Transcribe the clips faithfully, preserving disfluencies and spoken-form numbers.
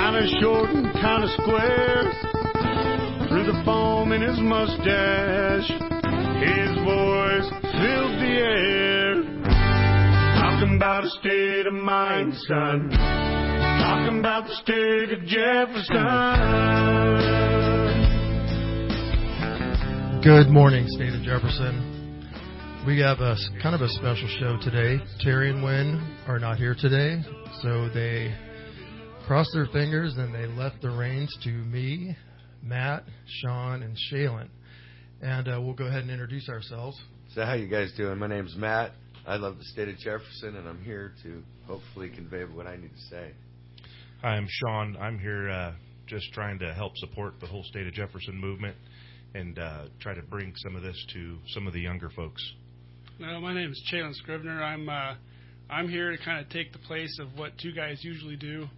Kinda short and kinda square. Through the foam in his mustache, his voice filled the air. Talking about a state of mind, son. Talking about the state of Jefferson. Good morning, state of Jefferson. We have a kind of a special show today. Terry and Wynn are not here today, so they crossed their fingers and they left the reins to me, Matt, Sean, and Shaylin. And uh, we'll go ahead and introduce ourselves. So how you guys doing? My name's Matt. I love the state of Jefferson, and I'm here to hopefully convey what I need to say. Hi, I'm Sean. I'm here uh, just trying to help support the whole state of Jefferson movement and uh, try to bring some of this to some of the younger folks. Well, my name is Chalon Scrivener. I'm uh, I'm here to kind of take the place of what two guys usually do,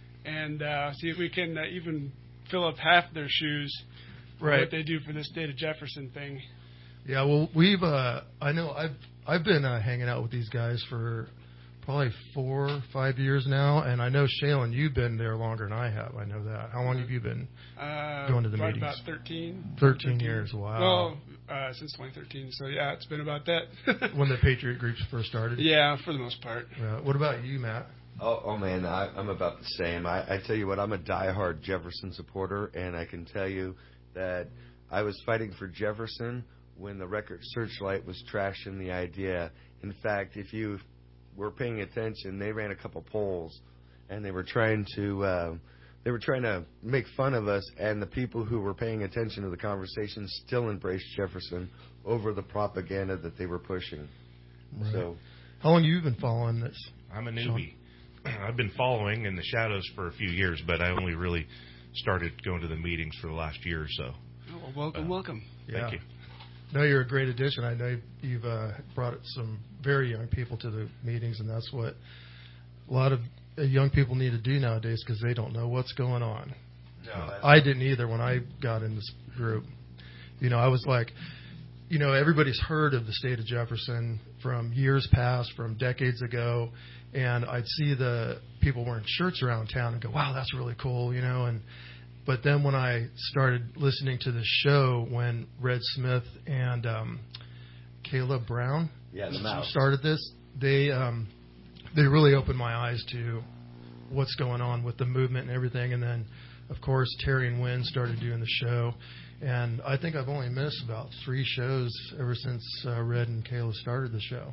and uh, see if we can uh, even fill up half their shoes for right. what they do for the state of Jefferson thing. Yeah, well, we've uh, I know I've I've been uh, hanging out with these guys for probably four, five years now, and I know Shaylin, you've been there longer than I have. I know that. How long have you been uh, going to the right meetings? About thirteen. Thirteen years. Wow. Well, uh, since twenty thirteen. So yeah, it's been about that. When the Patriot groups first started. Yeah, for the most part. Uh, what about you, Matt? Oh, oh man, I, I'm about the same. I, I tell you what, I'm a diehard Jefferson supporter, and I can tell you that I was fighting for Jefferson when the Record Searchlight was trashing the idea. In fact, if you were paying attention, they ran a couple polls, and they were trying to uh, they were trying to make fun of us. And the people who were paying attention to the conversation still embraced Jefferson over the propaganda that they were pushing. Right. So, how long have you been following this? I'm a newbie. Sean? I've been following in the shadows for a few years, but I only really started going to the meetings for the last year or so. Oh, well, welcome, uh, welcome. Yeah. Thank you. No, you're a great addition. I know you've uh, brought some very young people to the meetings, and that's what a lot of young people need to do nowadays because they don't know what's going on. No, uh, I didn't either when I got in this group. You know, I was like, you know, everybody's heard of the state of Jefferson from years past, from decades ago, and I'd see the people wearing shirts around town and go, wow, that's really cool, you know, and But then when I started listening to the show when Red Smith and um, Caleb Brown yeah, the mouse. started this, they um, they really opened my eyes to what's going on with the movement and everything. And then, of course, Terry and Wynn started doing the show. And I think I've only missed about three shows ever since uh, Red and Caleb started the show.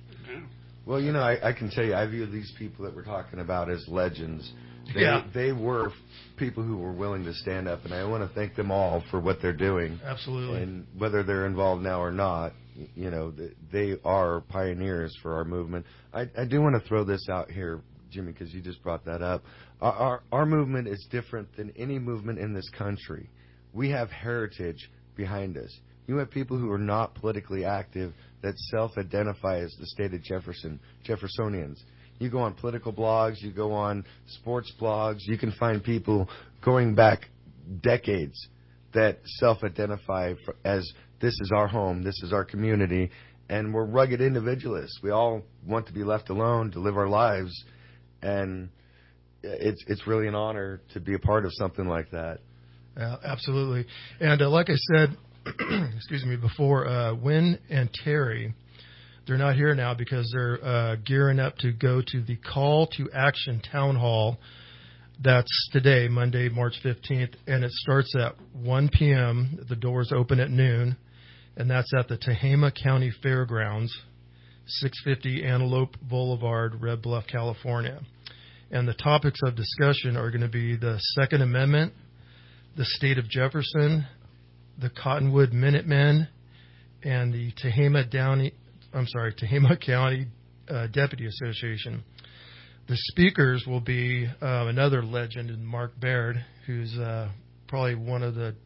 Well, you know, I, I can tell you, I view these people that we're talking about as legends. They, yeah. they were people who were willing to stand up, and I want to thank them all for what they're doing. Absolutely. And whether they're involved now or not, you know, they are pioneers for our movement. I, I do want to throw this out here, Jimmy, because you just brought that up. Our, our, our movement is different than any movement in this country. We have heritage behind us. You have people who are not politically active that self-identify as the state of Jefferson, Jeffersonians. You go on political blogs, you go on sports blogs, you can find people going back decades that self-identify as this is our home, this is our community, and we're rugged individualists. We all want to be left alone to live our lives, and it's it's really an honor to be a part of something like that. Yeah, absolutely. And uh, like I said, excuse me, before, uh, Wynn and Terry, they're not here now because they're uh, gearing up to go to the Call to Action Town Hall. That's today, Monday, March fifteenth, and it starts at one p.m. The doors open at noon, and that's at the Tehama County Fairgrounds, six fifty Antelope Boulevard, Red Bluff, California. And the topics of discussion are going to be the Second Amendment, the state of Jefferson, the Cottonwood Minutemen, and the Tehama Downey, I'm sorry, Tehama County uh, Deputy Association. The speakers will be uh, another legend, Mark Baird, who's uh, probably one of the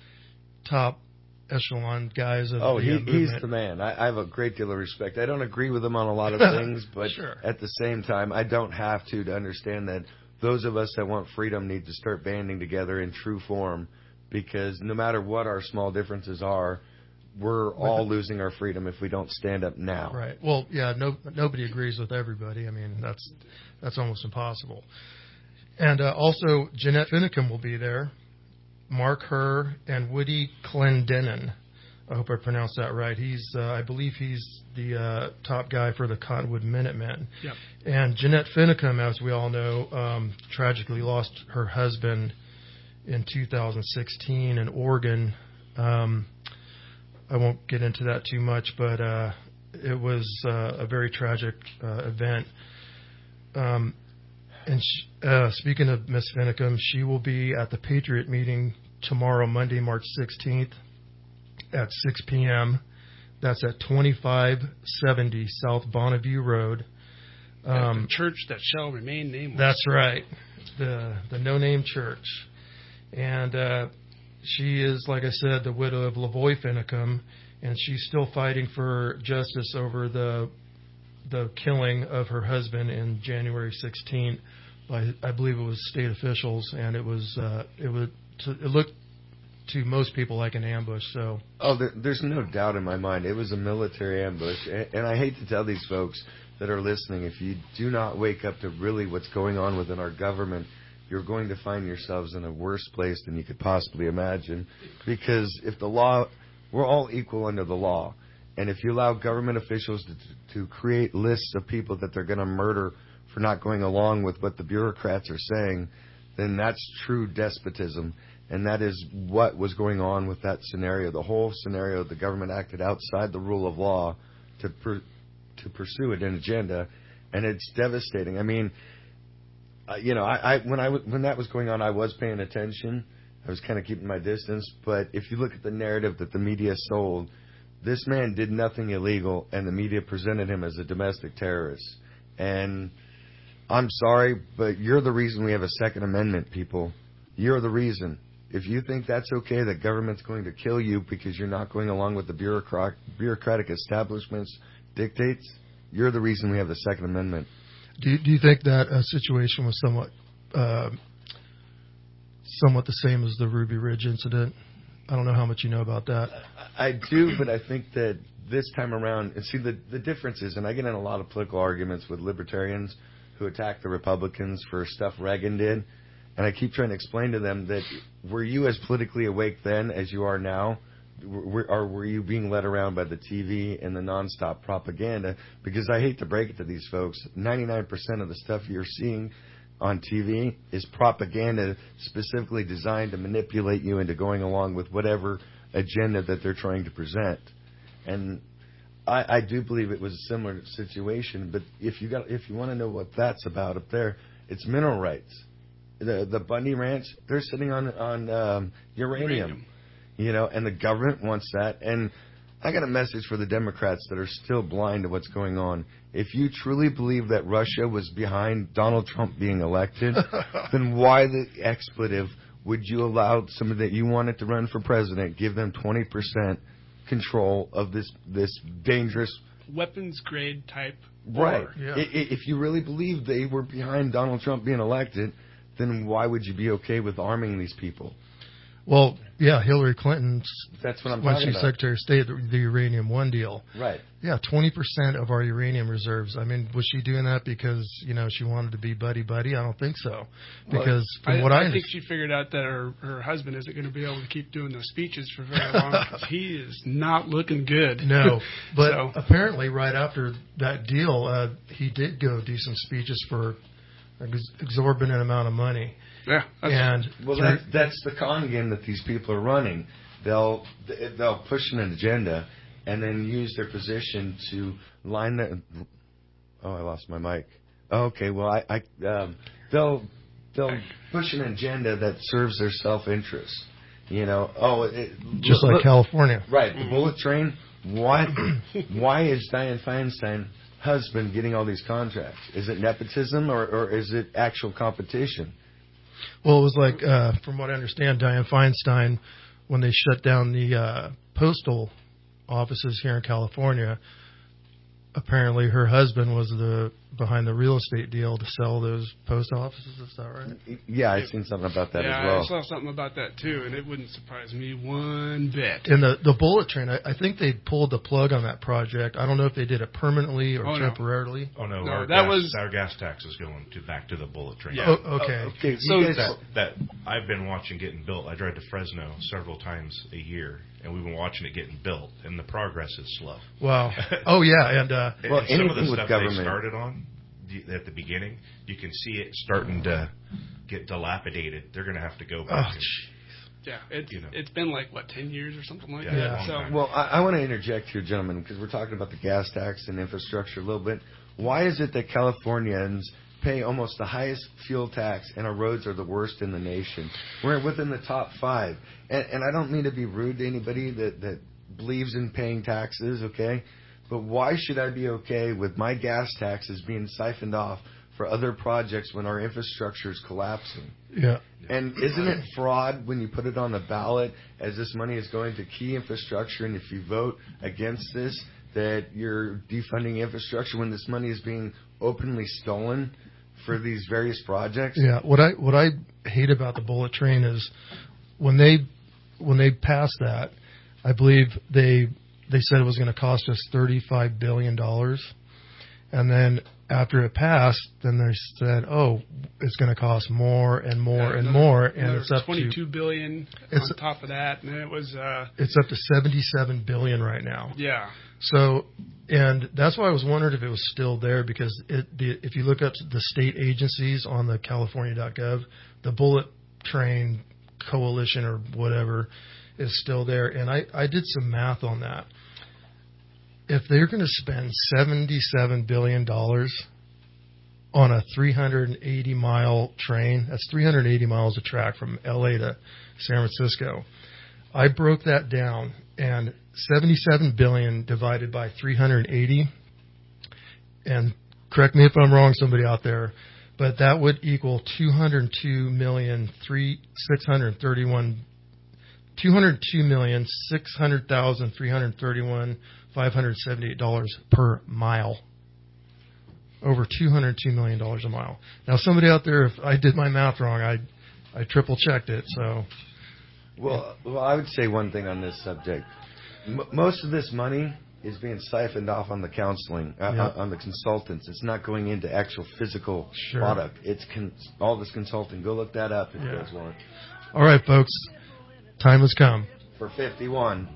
top echelon guys of oh, the he, uh, movement. he's the man. I, I have a great deal of respect. I don't agree with him on a lot of things, but sure. At the same time, I don't have to to understand that those of us that want freedom need to start banding together in true form, because no matter what our small differences are, we're all losing our freedom if we don't stand up now. Right. Well, yeah, no, nobody agrees with everybody. I mean, that's that's almost impossible. And uh, also, Jeanette Finicum will be there, Mark Herr, and Woody Clendenin. I hope I pronounced that right. He's, uh, I believe he's the uh, top guy for the Cottonwood Minutemen. Yep. And Jeanette Finicum, as we all know, um, tragically lost her husband in two thousand sixteen in Oregon. Um, I won't get into that too much, but uh, it was uh, a very tragic uh, event. Um, and she, uh, speaking of Miss Finicum, she will be at the Patriot meeting tomorrow, Monday, March sixteenth, at six p.m. That's at twenty-five seventy South Bonneview Road. At Um, the church that shall remain nameless. That's right, the the No Name Church, and uh, she is, like I said, the widow of Lavoy Finicum, and she's still fighting for justice over the the killing of her husband in January sixteenth by, I believe it was state officials, and it was uh, it would it looked to most people like an ambush. So Oh, there, there's no doubt in my mind. It was a military ambush. And, and I hate to tell these folks that are listening, if you do not wake up to really what's going on within our government, you're going to find yourselves in a worse place than you could possibly imagine. Because if the law, we're all equal under the law. And if you allow government officials to, to create lists of people that they're going to murder for not going along with what the bureaucrats are saying, then that's true despotism. And that is what was going on with that scenario. The whole scenario, the government acted outside the rule of law to per, to pursue an agenda, and it's devastating. I mean, uh, you know, I, I when I when that was going on, I was paying attention. I was kind of keeping my distance. But if you look at the narrative that the media sold, this man did nothing illegal, and the media presented him as a domestic terrorist. And I'm sorry, but you're the reason we have a Second Amendment, people. You're the reason. If you think that's okay, that government's going to kill you because you're not going along with the bureaucrat, bureaucratic establishment's dictates, you're the reason we have the Second Amendment. do you, do you think that uh, situation was somewhat uh, somewhat the same as the Ruby Ridge incident? I don't know how much you know about that. I do, but I think that this time around, and see, the, the difference is, and I get in a lot of political arguments with libertarians who attack the Republicans for stuff Reagan did, and I keep trying to explain to them that were you as politically awake then as you are now, were, or were you being led around by the T V and the nonstop propaganda? Because I hate to break it to these folks, ninety-nine percent of the stuff you're seeing on T V is propaganda specifically designed to manipulate you into going along with whatever agenda that they're trying to present. And I, I do believe it was a similar situation, but if you got if you want to know what that's about up there, it's mineral rights. The the Bundy Ranch, they're sitting on on um, uranium, Uranium. you know, and the government wants that. And I got a message for the Democrats that are still blind to what's going on. If you truly believe that Russia was behind Donald Trump being elected, then why the expletive would you allow somebody that you wanted to run for president, give them twenty percent control of this this dangerous Weapons grade type right? war. Yeah. I- i- If you really believe they were behind Donald Trump being elected, then why would you be okay with arming these people? Well, yeah, Hillary Clinton, That's what I'm when talking she's about. Secretary of State, the, the Uranium One deal. Right. Yeah, twenty percent of our uranium reserves. I mean, was she doing that because, you know, she wanted to be buddy-buddy? I don't think so. Because from I, what I, I think understand, she figured out that her, her husband isn't going to be able to keep doing those speeches for very long because he is not looking good. no. But So- apparently right after that deal, uh, he did go do some speeches for an ex- exorbitant amount of money. Yeah. that's- And Well, through- that, that's the con game that these people are running. They'll they'll push an agenda and then use their position to line the. Oh, I lost my mic. Okay, well, I, I um, they'll they'll push an agenda that serves their self-interest. You know, oh, it, just look, like California. right? The bullet train. Why why is Dianne Feinstein husband getting all these contracts? Is it nepotism or, or is it actual competition? Well, it was like, uh, from what I understand, Dianne Feinstein, when they shut down the uh, postal offices here in California, apparently her husband was the behind the real estate deal to sell those post offices. Is that right? Yeah, I've seen something about that yeah, as well. I saw something about that too, and it wouldn't surprise me one bit. And the the bullet train, I, I think they pulled the plug on that project. I don't know if they did it permanently or Oh, no. temporarily. Oh no, No, our, that gas, was- our gas tax is going to back to the bullet train. Yeah. Oh, okay. Oh, okay, So you guys, That, that I've been watching getting built. I drive to Fresno several times a year, and we've been watching it getting built, and the progress is slow. Wow. Oh yeah, and uh, And Well, some of anything the with stuff government- they started on y- at the beginning, you can see it starting to get dilapidated. They're going to have to go oh, back. and, Yeah, it's You know. it's been like what ten years or something like Yeah, that. Yeah. long So time. well, I, I want to interject here, gentlemen, because we're talking about the gas tax and infrastructure a little bit. Why is it that Californians pay almost the highest fuel tax and our roads are the worst in the nation? We're within the top five. And, and I don't mean to be rude to anybody that, that believes in paying taxes, okay? But why should I be okay with my gas taxes being siphoned off for other projects when our infrastructure is collapsing? yeah. And isn't it fraud when you put it on the ballot as this money is going to key infrastructure, and if you vote against this, that you're defunding infrastructure when this money is being openly stolen for these various projects? Yeah, what I what I hate about the bullet train is when they when they passed that, I believe they they said it was going to cost us thirty-five billion dollars, and then after it passed, then they said, oh, it's going to cost more and more yeah, and another- more, and another it's up twenty-two to billion It's- on top of that, and then it was uh, it's up to seventy-seven billion right now. yeah. So, and that's why I was wondering if it was still there, because it, the, if you look up the state agencies on the California dot gov, the Bullet Train Coalition or whatever is still there. And I, I did some math on that. If they're going to spend seventy-seven billion dollars on a three hundred eighty mile train, that's three hundred eighty miles of track from L A to San Francisco. I broke that down, and seventy-seven billion divided by three hundred eighty, and correct me if I'm wrong, somebody out there, but that would equal two hundred two million six hundred thirty-one two hundred two million six hundred thousand three hundred thirty-one five hundred seventy-eight dollars per mile. Over two hundred two million dollars a mile. Now, somebody out there, if I did my math wrong, I I triple checked it. So, Well, well, I would say one thing on this subject. M- most of this money is being siphoned off on the counseling, uh, Yeah. on the consultants. It's not going into actual physical Sure. product. It's con- all this consulting. Go look that up if you Yeah. guys want. all right, folks, time has come. For fifty-one.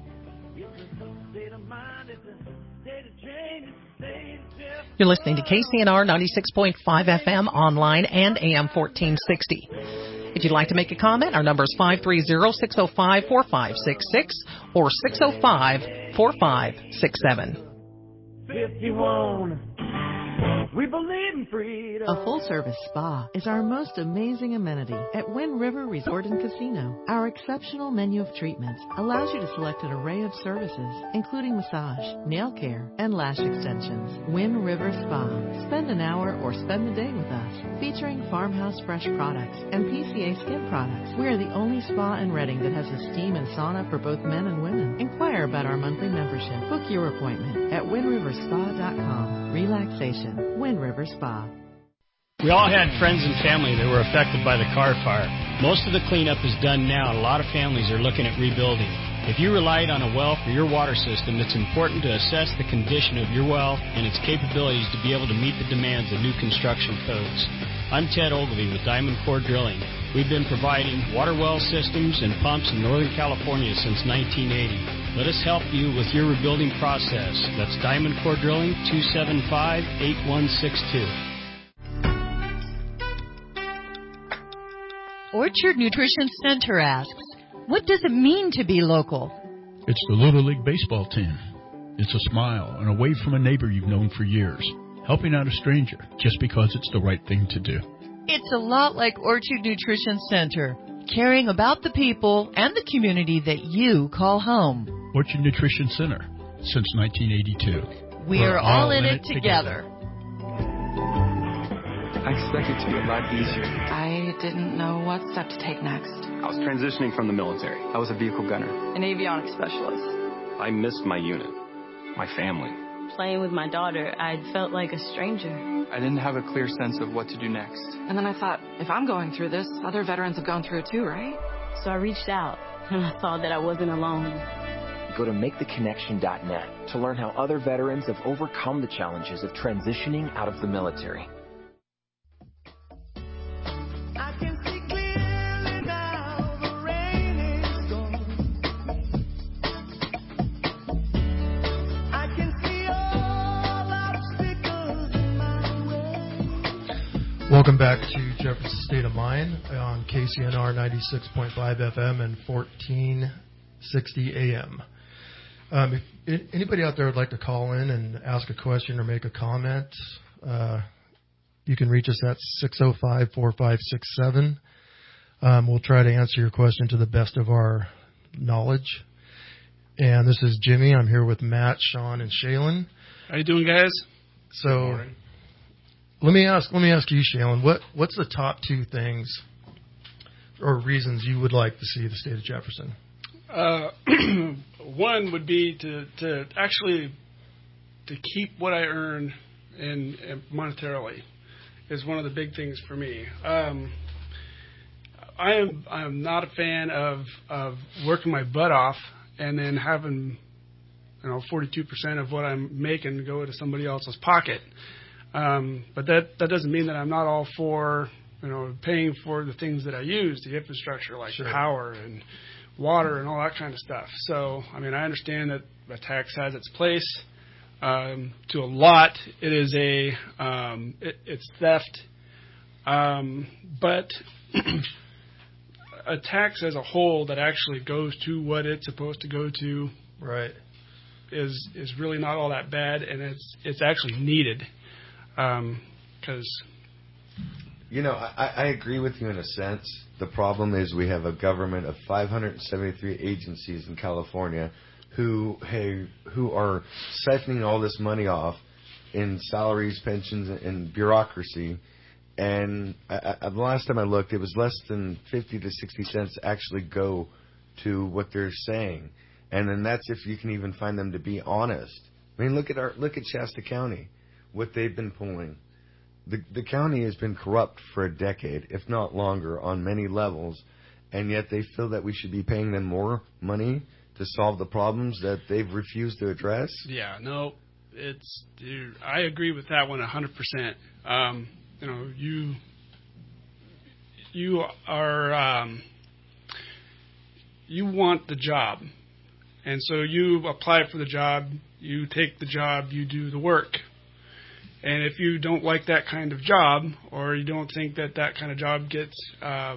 You're listening to K C N R ninety-six point five F M online and A M fourteen sixty. If you'd like to make a comment, our number is five three zero, six zero five, four five six six or six zero five, four five six seven. fifty-one. We believe in freedom. A full-service spa is our most amazing amenity at Wind River Resort and Casino. Our exceptional menu of treatments allows you to select an array of services, including massage, nail care, and lash extensions. Wind River Spa. Spend an hour or spend the day with us, featuring Farmhouse Fresh products and P C A Skin products. We are the only spa in Redding that has a steam and sauna for both men and women. Inquire about our monthly membership. Book your appointment at wind river spa dot com. Relaxation. Wind River Spa. We all had friends and family that were affected by the Carr fire. Most of the cleanup is done now, and a lot of families are looking at rebuilding. If you relied on a well for your water system, it's important to assess the condition of your well and its capabilities to be able to meet the demands of new construction codes. I'm Ted Ogilvie with Diamond Core Drilling. We've been providing water well systems and pumps in Northern California since nineteen eighty. Let us help you with your rebuilding process. That's Diamond Core Drilling, two seven five, eight one six two. Orchard Nutrition Center asks, what does it mean to be local? It's the Little League baseball team. It's a smile and a wave from a neighbor you've known for years. Helping out a stranger just because it's the right thing to do. It's a lot like Orchard Nutrition Center, caring about the people and the community that you call home. Orchard Nutrition Center, since nineteen eighty-two. We We're are all in it together. I expected it to be a lot easier. I didn't know what step to take next. I was transitioning from the military. I was a vehicle gunner. An avionics specialist. I missed my unit, my family. Playing with my daughter, I felt like a stranger. I didn't have a clear sense of what to do next. And then I thought, if I'm going through this, other veterans have gone through it too, right? So I reached out, and I saw that I wasn't alone. Go to make the connection dot net to learn how other veterans have overcome the challenges of transitioning out of the military. Welcome back to Jefferson State of Mind on K C N R ninety-six point five F M and fourteen sixty A M. Um, if anybody out there would like to call in and ask a question or make a comment, uh, you can reach us at six oh five, four five six seven. Um, we'll try to answer your question to the best of our knowledge. And this is Jimmy. I'm here with Matt, Sean, and Shaylin. How you doing, guys? So let me ask. Let me ask you, Shaylin. What what's the top two things or reasons you would like to see the state of Jefferson? Uh, one would be to, to actually to keep what I earn in, in monetarily is one of the big things for me. Um, I am I am not a fan of of working my butt off and then having you know forty-two percent of what I'm making go into somebody else's pocket. Um, but that that doesn't mean that I'm not all for you know paying for the things that I use, the infrastructure like Sure. power and water and all that kind of stuff. So, I mean, I understand that a tax has its place. Um, to a lot, it is a um, it, it's theft. Um, but a tax as a whole that actually goes to what it's supposed to go to, right, is is really not all that bad, and it's it's actually needed. Because um, you know, I, I agree with you in a sense. The problem is we have a government of five hundred seventy-three agencies in California who hey, who are siphoning all this money off in salaries, pensions, and bureaucracy. And I, I, the last time I looked, it was less than fifty to sixty cents actually go to what they're saying. And then that's if you can even find them to be honest. I mean, look at our look at Shasta County, what they've been pulling. The, the county has been corrupt for a decade, if not longer, on many levels, and yet they feel that we should be paying them more money to solve the problems that they've refused to address? Yeah, no, it's. Dude, I agree with that one one hundred percent. Um, you know, you you are um, you want the job, and so you apply for the job, you take the job, you do the work. And if you don't like that kind of job, or you don't think that that kind of job gets uh,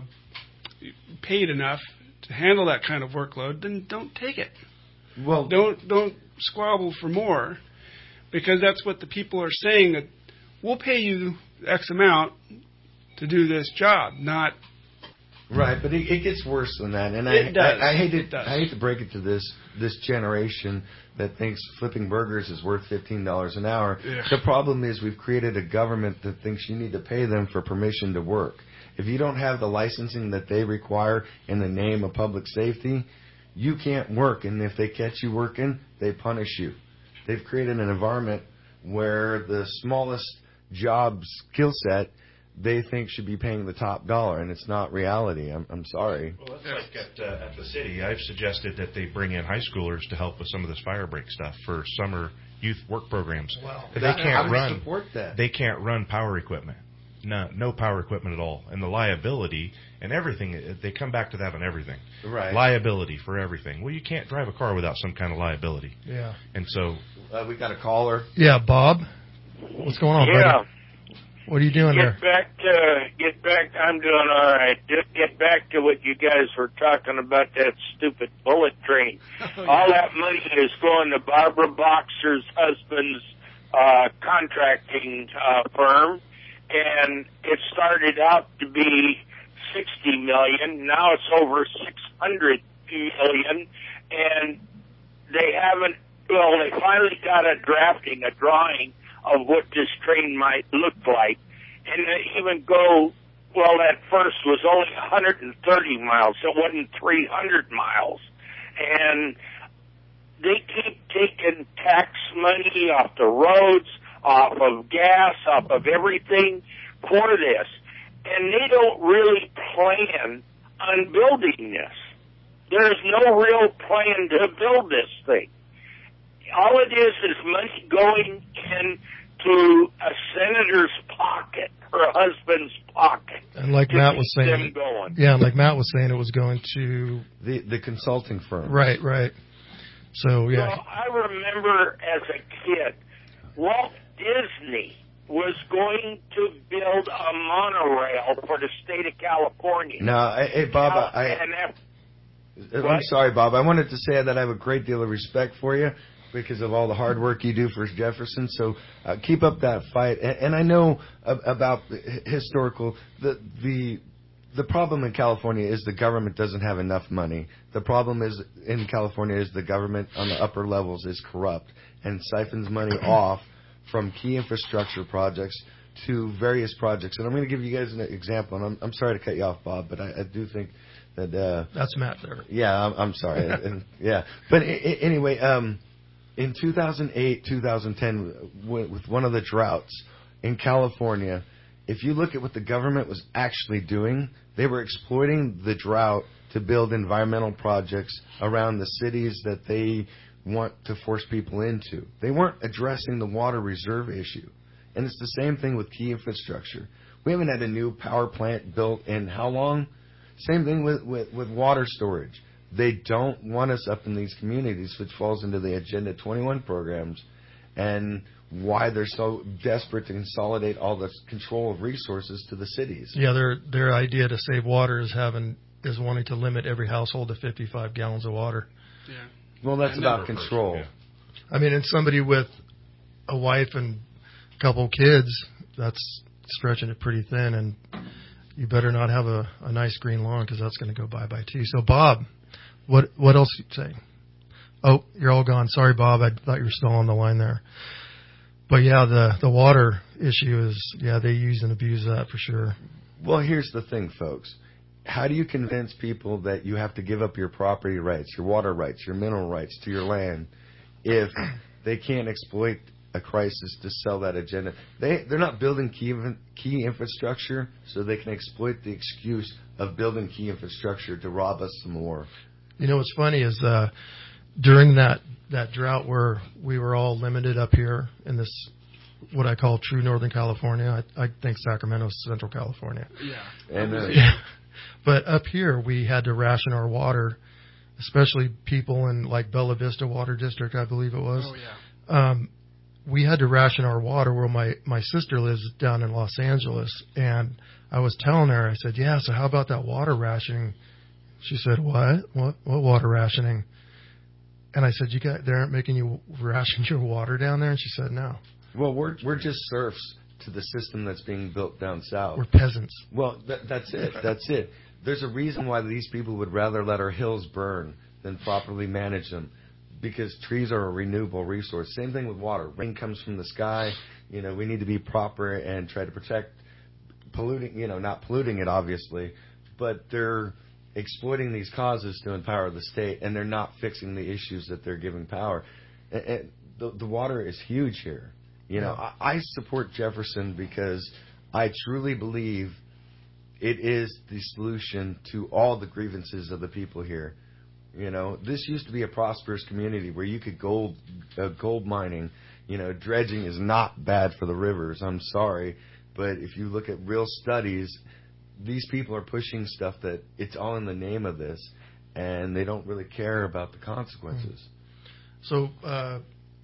paid enough to handle that kind of workload, then don't take it. Well, don't don't squabble for more, because that's what the people are saying, that we'll pay you X amount to do this job, not. Right, but it, it gets worse than that, and it I, does. I, I hate it it. Does. I hate to break it to this this generation that thinks flipping burgers is worth fifteen dollars an hour. Yeah. The problem is we've created a government that thinks you need to pay them for permission to work. If you don't have the licensing that they require in the name of public safety, you can't work. And if they catch you working, they punish you. They've created an environment where the smallest job skill set they think should be paying the top dollar, and it's not reality. I'm, I'm sorry. Well, that's like at, uh, at the city. I've suggested that they bring in high schoolers to help with some of this fire break stuff for summer youth work programs. Wow. They can't I would run. support that. They can't run power equipment. No, no power equipment at all. And the liability and everything, they come back to that on everything. Right. Liability for everything. Well, you can't drive a car without some kind of liability. Yeah. And so... Uh, we got a caller. Yeah, Bob. What's going on, yeah. buddy? What are you doing get there? Back to, get back, I'm doing all right. Just get back to what you guys were talking about, that stupid bullet train. Oh, yeah. All that money is going to Barbara Boxer's husband's uh, contracting uh, firm, and it started out to be sixty million dollars. Now it's over six hundred million dollars, and they haven't, well, they finally got a drafting, a drawing of what this train might look like. And they even go, well, at first was only one hundred thirty miles. It wasn't three hundred miles. And they keep taking tax money off the roads, off of gas, off of everything for this. And they don't really plan on building this. There's no real plan to build this thing. All it is is money going into a senator's pocket, her husband's pocket. And like Matt was saying, them going. yeah, like Matt was saying, it was going to the the consulting firm. Right, right. So yeah. Well, I remember as a kid, Walt Disney was going to build a monorail for the state of California. No, hey, Bob, Now, I, and that, I'm what? sorry, Bob. I wanted to say that I have a great deal of respect for you because of all the hard work you do for Jefferson. So uh, keep up that fight. And, and I know uh, about the historical the the. The problem in California is the government doesn't have enough money. The problem is in California is the government on the upper levels is corrupt and siphons money off from key infrastructure projects to various projects. And I'm going to give you guys an example. And I'm, I'm sorry to cut you off, Bob, but I, I do think that uh, that's Matt there. Yeah, I'm, I'm sorry. and, yeah, but I, I, anyway, um, in two thousand eight, two thousand ten, with one of the droughts in California, if you look at what the government was actually doing, they were exploiting the drought to build environmental projects around the cities that they want to force people into. They weren't addressing the water reserve issue. And it's the same thing with key infrastructure. We haven't had a new power plant built in how long? Same thing with, with, with water storage. They don't want us up in these communities, which falls into the Agenda twenty-one programs. And why they're so desperate to consolidate all the control of resources to the cities. Yeah, their their idea to save water is having is wanting to limit every household to fifty-five gallons of water. Yeah. Well, that's about control. Yeah. I mean, and somebody with a wife and a couple kids, that's stretching it pretty thin, and you better not have a, a nice green lawn because that's going to go bye-bye too. So, Bob, what what else you say? Oh, you're all gone. Sorry, Bob. I thought you were still on the line there. But yeah, the, the water issue is, yeah, they use and abuse that for sure. Well, here's the thing, folks. How do you convince people that you have to give up your property rights, your water rights, your mineral rights to your land if they can't exploit a crisis to sell that agenda? They, they're not building key, key infrastructure so they can exploit the excuse of building key infrastructure to rob us some more. You know what's funny is uh, during that that drought where we were all limited up here in this, what I call true Northern California. I, I think Sacramento's Central California. Yeah. And uh, yeah. But up here we had to ration our water, especially people in like Bella Vista Water District, I believe it was. Oh, yeah. Um, we had to ration our water where my, my sister lives down in Los Angeles. And I was telling her, I said, yeah, so how about that water rationing? She said, what? What, what water rationing? And I said, "You got? They aren't making you ration your water down there?" And she said, "No." Well, we're we're just serfs to the system that's being built down south. We're peasants. Well, that, that's it. That's it. There's a reason why these people would rather let our hills burn than properly manage them, because trees are a renewable resource. Same thing with water. Rain comes from the sky. You know, we need to be proper and try to protect polluting. You know, not polluting it, obviously, but they're exploiting these causes to empower the state, and they're not fixing the issues that they're giving power. And, and the, the water is huge here. You know, I, I support Jefferson because I truly believe it is the solution to all the grievances of the people here. You know, this used to be a prosperous community where you could gold uh, gold mining. You know, dredging is not bad for the rivers. I'm sorry, but if you look at real studies, these people are pushing stuff that it's all in the name of this, and they don't really care about the consequences. So, uh,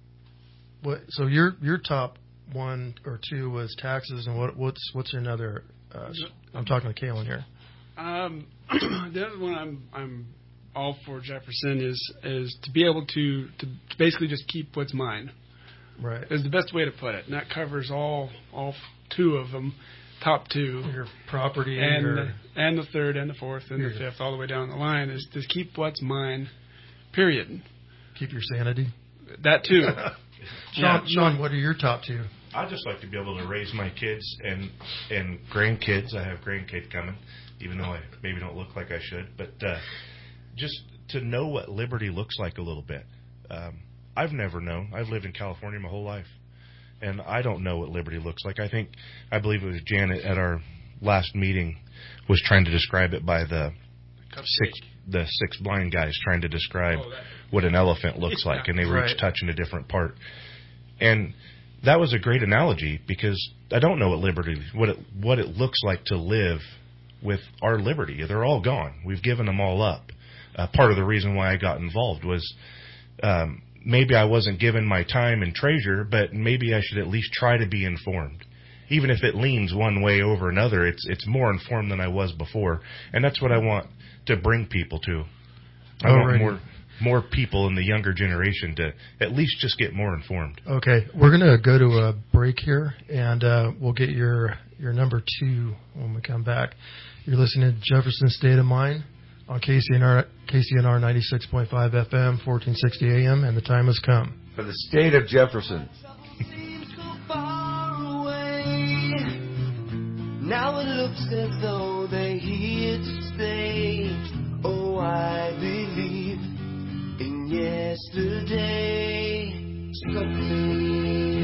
what? So your your top one or two was taxes, and what what's what's another? Uh, I'm talking to Kalen here. Um, the other one I'm I'm all for Jefferson is is to be able to to basically just keep what's mine. Right. Is the best way to put it, and that covers all all two of them. Top two, your property, and your, and the third, and the fourth, and the fifth, all the way down the line is to keep what's mine. Period. Keep your sanity. That too. Sean, yeah. Sean, what are your top two? I just like to be able to raise my kids and and grandkids. I have grandkids coming, even though I maybe don't look like I should. But uh, just to know what liberty looks like a little bit. Um, I've never known. I've lived in California my whole life. And I don't know what liberty looks like. I think, I believe it was Janet at our last meeting was trying to describe it by the six, the six blind guys trying to describe oh, what an elephant looks like, and they were right. each touching a different part. And that was a great analogy because I don't know what liberty, what it, what it looks like to live with our liberty. They're all gone. We've given them all up. Uh, part of the reason why I got involved was um, maybe I wasn't given my time and treasure, but maybe I should at least try to be informed. Even if it leans one way over another, it's it's more informed than I was before. And that's what I want to bring people to. I Alrighty. want more more people in the younger generation to at least just get more informed. Okay, we're going to go to a break here, and uh, we'll get your, your number two when we come back. You're listening to Jefferson State of Mind on K C N R, K C N R ninety-six point five F M, fourteen sixty A M, and the time has come. For the state of Jefferson. Now it looks as though they're here to stay. Oh, I believe in yesterday. Someday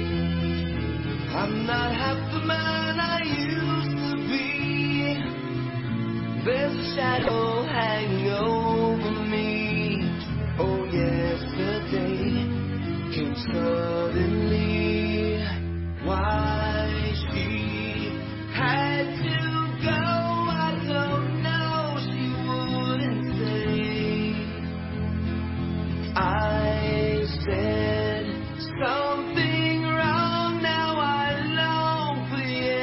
I'm not half the man I used to be. There's a shadow hanging over me. Oh, yesterday came suddenly. Why she had to go, I don't know, she wouldn't say. I said something wrong, now I long for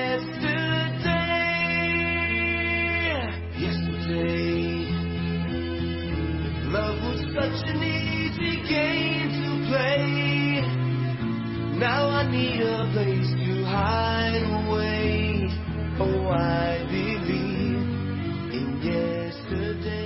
yesterday. Yesterday, love was such an easy game to play. Now I need a place to hide away. Oh, I believe in yesterday.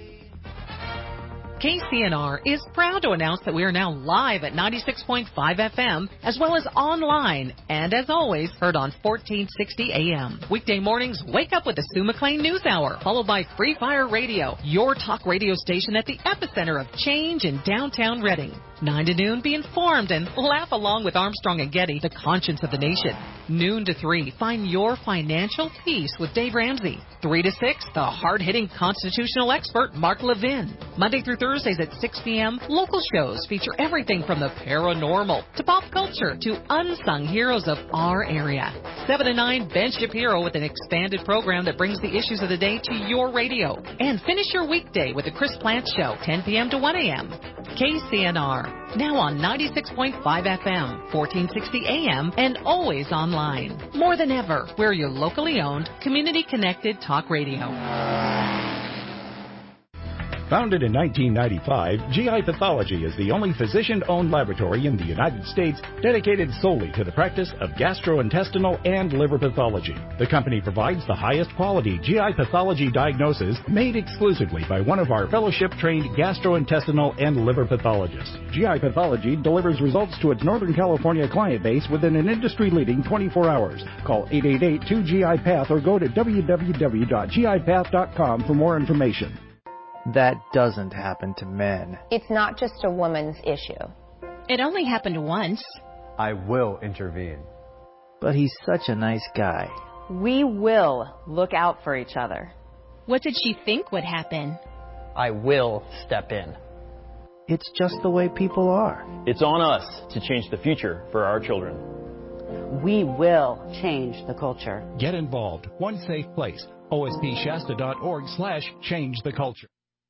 K C N R is proud to announce that we are now live at ninety-six point five F M, as well as online, and as always, heard on fourteen sixty A M. Weekday mornings, wake up with the Sue McLean News Hour, followed by Free Fire Radio, your talk radio station at the epicenter of change in downtown Reading. nine to noon, be informed and laugh along with Armstrong and Getty, the conscience of the nation. Noon to three, find your financial peace with Dave Ramsey. three to six, the hard-hitting constitutional expert, Mark Levin. Monday through Thursdays at six P M, local shows feature everything from the paranormal to pop culture to unsung heroes of our area. seven to nine, Ben Shapiro with an expanded program that brings the issues of the day to your radio. And finish your weekday with the Chris Plant Show, ten P M to one A M. K C N R, now on ninety-six point five F M, fourteen sixty A M, and always online. More than ever, we're your locally owned, community-connected talk radio. Founded in nineteen ninety-five, G I Pathology is the only physician-owned laboratory in the United States dedicated solely to the practice of gastrointestinal and liver pathology. The company provides the highest quality G I pathology diagnosis made exclusively by one of our fellowship-trained gastrointestinal and liver pathologists. G I Pathology delivers results to its Northern California client base within an industry-leading twenty-four hours. Call eight eight eight, two G I Path or go to w w w dot g i path dot com for more information. That doesn't happen to men. It's not just a woman's issue. It only happened once. I will intervene. But he's such a nice guy. We will look out for each other. What did she think would happen? I will step in. It's just the way people are. It's on us to change the future for our children. We will change the culture. Get involved. One safe place. O S P Shasta dot org slash change the culture.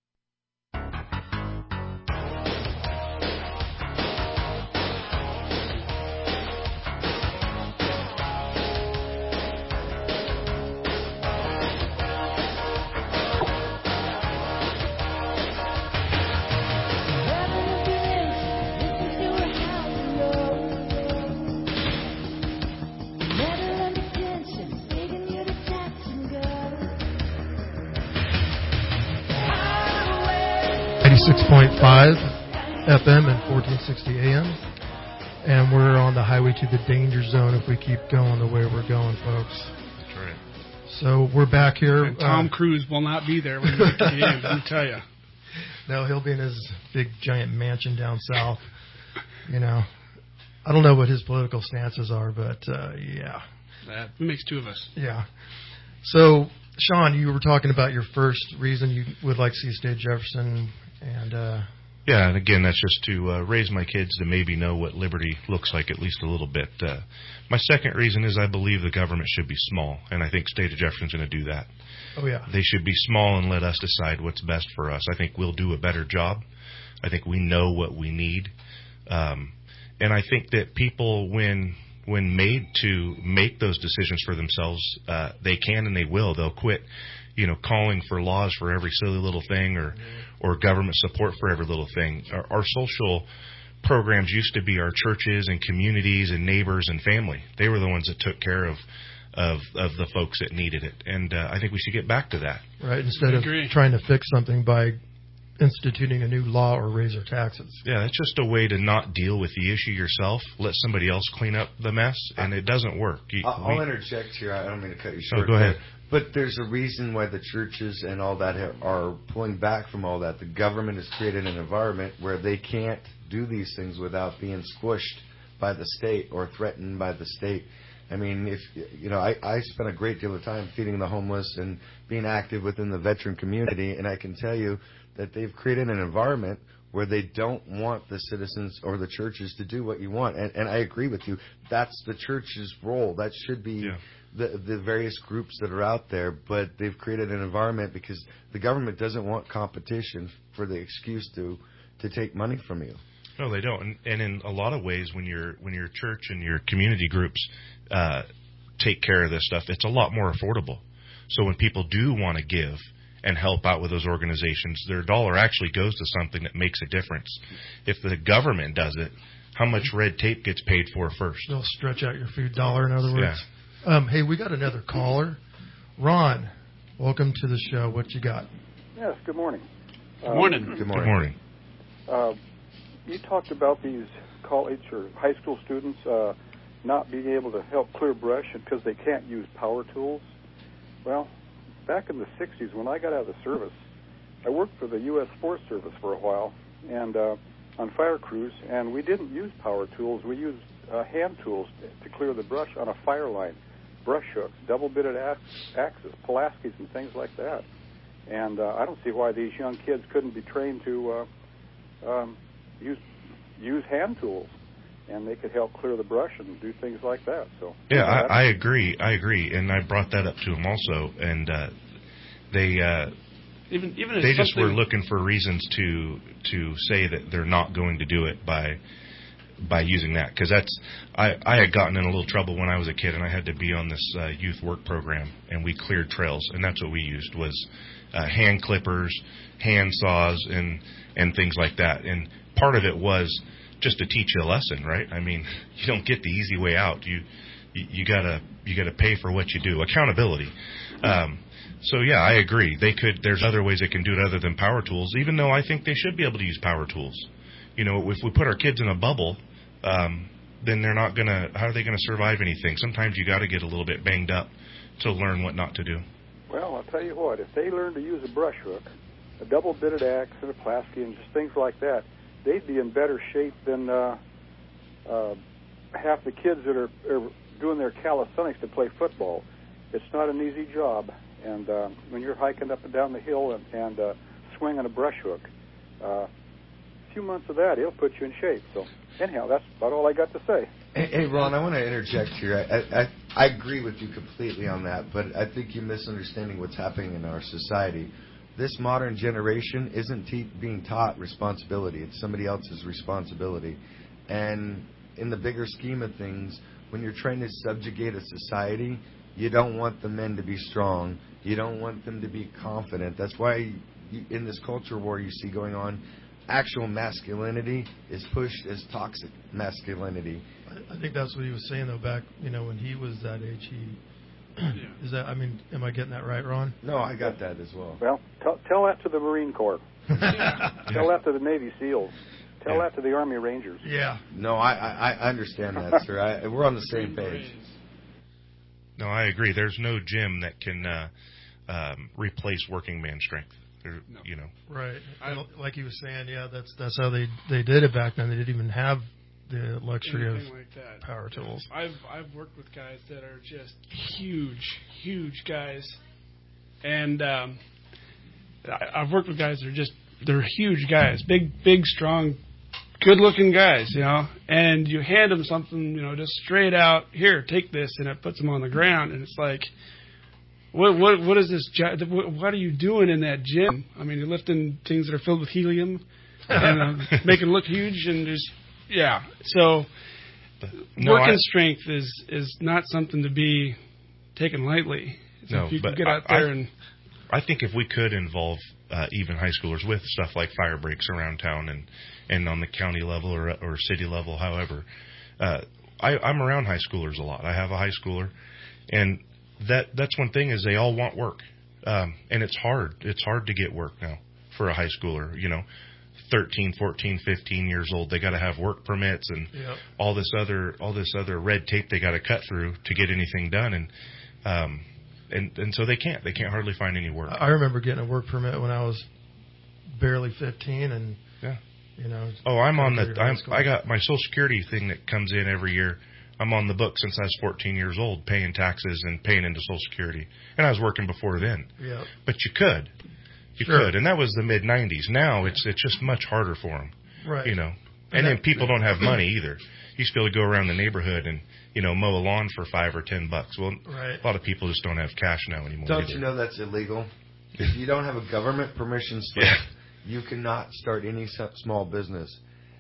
six point five F M and fourteen sixty A M. And we're on the highway to the danger zone if we keep going the way we're going, folks. That's right. So we're back here. And Tom uh, Cruise will not be there when we get to the end, let me tell you. No, he'll be in his big, giant mansion down south, you know. I don't know what his political stances are, but uh, yeah. That makes two of us. Yeah. So, Sean, you were talking about your first reason you would like to see State of Jefferson, and uh, yeah, and again, that's just to uh, raise my kids to maybe know what liberty looks like at least a little bit. Uh, my second reason is I believe the government should be small, and I think State of Jefferson's going to do that. Oh yeah, they should be small and let us decide what's best for us. I think we'll do a better job. I think we know what we need, um, and I think that people, when when made to make those decisions for themselves, uh, they can and they will. They'll quit, you know, calling for laws for every silly little thing or, or government support for every little thing. Our, our social programs used to be our churches and communities and neighbors and family. They were the ones that took care of of, of the folks that needed it. And uh, I think we should get back to that. Right, instead of trying to fix something by instituting a new law or raise our taxes. Yeah, it's just a way to not deal with the issue yourself. Let somebody else clean up the mess, and it doesn't work. You, I'll, we, I'll interject here. I don't mean to cut you short. Oh, go ahead. But, but there's a reason why the churches and all that are pulling back from all that. The government has created an environment where they can't do these things without being squished by the state or threatened by the state. I mean, if you know, I, I spent a great deal of time feeding the homeless and being active within the veteran community, and I can tell you that they've created an environment where they don't want the citizens or the churches to do what you want. And, and I agree with you. That's the church's role. That should be yeah. the, the various groups that are out there. But they've created an environment because the government doesn't want competition for the excuse to, to take money from you. No, they don't. And, and in a lot of ways, when your when your church and your community groups uh, take care of this stuff, it's a lot more affordable. So when people do want to give and help out with those organizations, their dollar actually goes to something that makes a difference. If the government does it, how much red tape gets paid for first? They'll stretch out your food dollar, in other words. Yeah. Um, hey, we got another caller. Ron, welcome to the show. What you got? Yes, good morning. Good morning. Um, good morning. Good morning. Uh, you talked about these college or high school students uh, not being able to help clear brush because they can't use power tools. Well, back in the sixties, when I got out of the service, I worked for the U S Forest Service for a while and uh, on fire crews, and we didn't use power tools. We used uh, hand tools to clear the brush on a fire line, brush hooks, double-bitted axes, Pulaskis, and things like that. And uh, I don't see why these young kids couldn't be trained to uh, um, use use hand tools, and they could help clear the brush and do things like that. So yeah, I, I agree. I agree, and I brought that up to them also, and uh, they uh, even even they just were looking for reasons to to say that they're not going to do it by by using that, because that's I, I had gotten in a little trouble when I was a kid, and I had to be on this uh, youth work program, and we cleared trails, and that's what we used was uh, hand clippers, hand saws, and and things like that, and part of it was just to teach you a lesson, right? I mean, you don't get the easy way out. You you, you gotta you gotta pay for what you do. Accountability. Um, so yeah, I agree. They could. There's other ways they can do it other than power tools. Even though I think they should be able to use power tools. You know, if we put our kids in a bubble, um, then they're not gonna. How are they gonna survive anything? Sometimes you got to get a little bit banged up to learn what not to do. Well, I'll tell you what. If they learn to use a brush hook, a double-bitted axe, and a Pulaski, and just things like that, they'd be in better shape than uh, uh, half the kids that are, are doing their calisthenics to play football. It's not an easy job, and uh, when you're hiking up and down the hill and, and uh, swinging a brush hook, uh, a few months of that, it'll put you in shape. So anyhow, that's about all I got to say. Hey, hey Ron, I want to interject here. I, I, I agree with you completely on that, but I think you're misunderstanding what's happening in our society. This modern generation isn't te- being taught responsibility. It's somebody else's responsibility. And in the bigger scheme of things, when you're trying to subjugate a society, you don't want the men to be strong. You don't want them to be confident. That's why you, in this culture war you see going on, actual masculinity is pushed as toxic masculinity. I, I think that's what he was saying, though, back, you know, when he was that age, he... Yeah. Is that? I mean, am I getting that right, Ron? No, I got that as well. Well, t- tell that to the Marine Corps. Tell that to the Navy SEALs. Tell yeah. that to the Army Rangers. Yeah. No, I I, I understand that, sir. I, we're on the same page. No, I agree. There's no gym that can uh, um, replace working man strength. There, no. You know. Right. I, like he was saying, yeah, that's that's how they they did it back then. They didn't even have the luxury of like that. power tools. I've I've worked with guys that are just huge, huge guys, and um, I, I've worked with guys that are just they're huge guys, big, big, strong, good-looking guys, you know. And you hand them something, you know, just straight out. Here, take this, and it puts them on the ground, and it's like, what what what is this? What, what are you doing in that gym? I mean, you're lifting things that are filled with helium and uh, make it look huge, and just yeah. So no, working I, strength is is not something to be taken lightly. So no, if you but can get out there I, and I think if we could involve uh, even high schoolers with stuff like fire breaks around town and, and on the county level or or city level, however, uh, I, I'm around high schoolers a lot. I have a high schooler, and that that's one thing is they all want work, um, and it's hard. It's hard to get work now for a high schooler. You know, thirteen, fourteen, fifteen years old. They got to have work permits and yep. all this other all this other red tape they got to cut through to get anything done, and um, and and so they can't. They can't hardly find any work. I remember getting a work permit when I was barely fifteen, and yeah, you know. Oh, I'm on the. I'm, I got my Social Security thing that comes in every year. I'm on the book since I was fourteen years old, paying taxes and paying into Social Security, and I was working before then. Yeah. But you could, you sure. could, and that was the mid nineties. Now it's it's just much harder for them. Right. You know, and, and then people don't have money either. You used to be able to go around the neighborhood and you know mow a lawn for five or ten bucks. Well, right. a lot of people just don't have cash now anymore. Don't either. you know that's illegal? If you don't have a government permission slip, yeah. you cannot start any small business.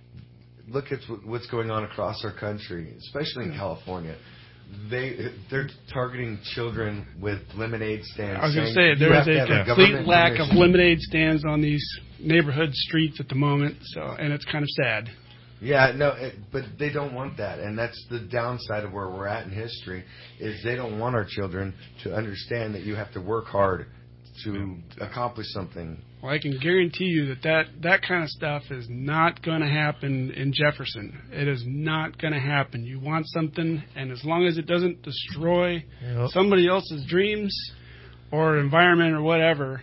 Look at what's going on across our country, especially in California. They they're targeting children with lemonade stands. I was going to say there is a complete lack permission. of lemonade stands on these neighborhood streets at the moment. So, and it's kind of sad. Yeah, no, it, but they don't want that, and that's the downside of where we're at in history. Is they don't want our children to understand that you have to work hard to accomplish something. Well, I can guarantee you that that, that kind of stuff is not going to happen in Jefferson. It is not going to happen. You want something, and as long as it doesn't destroy yep. somebody else's dreams or environment or whatever,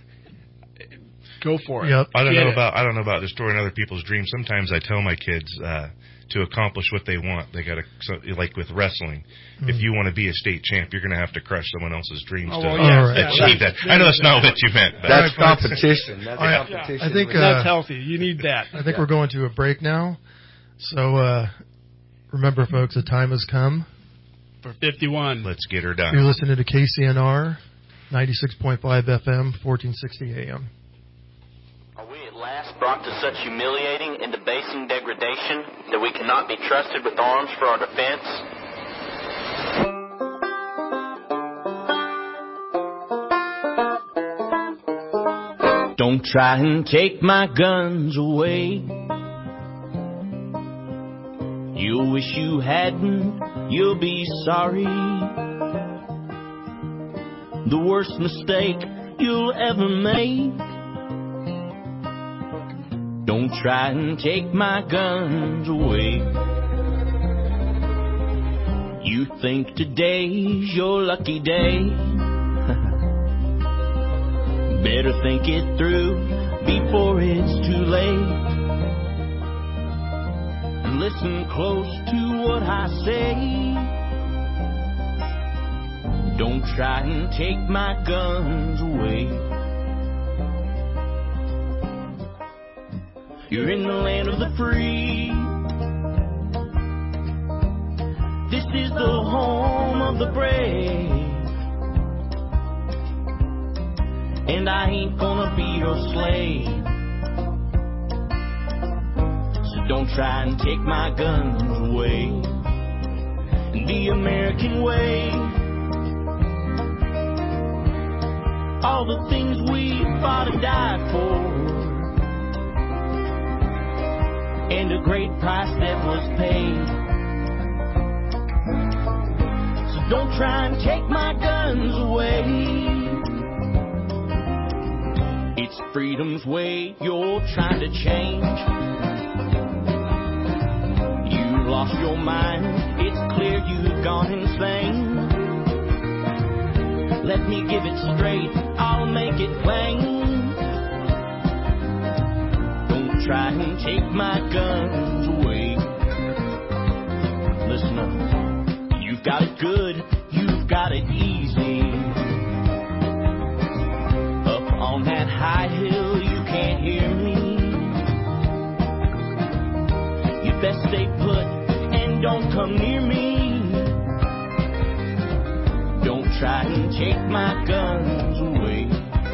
go for it. Yep. I don't Get know it. about I don't know about destroying other people's dreams. Sometimes I tell my kids uh, to accomplish what they want, they got to so, like with wrestling. Mm-hmm. If you want to be a state champ, you're going to have to crush someone else's dreams oh, to well, yeah, right. achieve yeah, that. I know that's not what you meant. But. That's competition. That's right. competition. I think uh, that's healthy. You need that. I think yeah. we're going to a break now. So uh, remember, folks, the time has come for fifty-one. Let's get her done. You're listening to K C N R ninety-six point five F M, fourteen sixty A M. Last brought to such humiliating and debasing degradation that we cannot be trusted with arms for our defense? Don't try and take my guns away. You'll wish you hadn't, you'll be sorry. The worst mistake you'll ever make. Don't try and take my guns away. You think today's your lucky day. Better think it through before it's too late. And listen close to what I say. Don't try and take my guns away. You're in the land of the free. This is the home of the brave. And I ain't gonna be your slave. So don't try and take my guns away. The American way. All the things we fought and died for. And a great price that was paid. So don't try and take my guns away. It's freedom's way you're trying to change. You lost your mind, it's clear you've gone insane. Let me give it straight, I'll make it plain. Try and take my guns away. got it good, you've got it easy. Up on that high hill, you can't hear me. You best stay put and don't come near me. Don't try and take my guns away.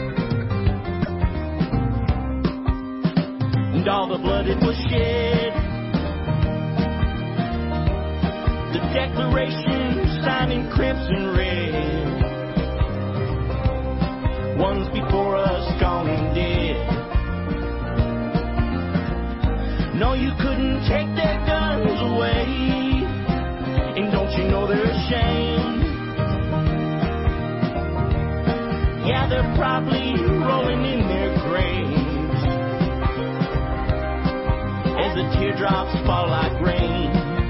And all the blood it was shed, the Declaration signed in crimson red, ones before us gone and dead. No, you couldn't take their guns away, and don't you know they're ashamed? Yeah, they're probably rolling in their graves as the teardrops fall like rain.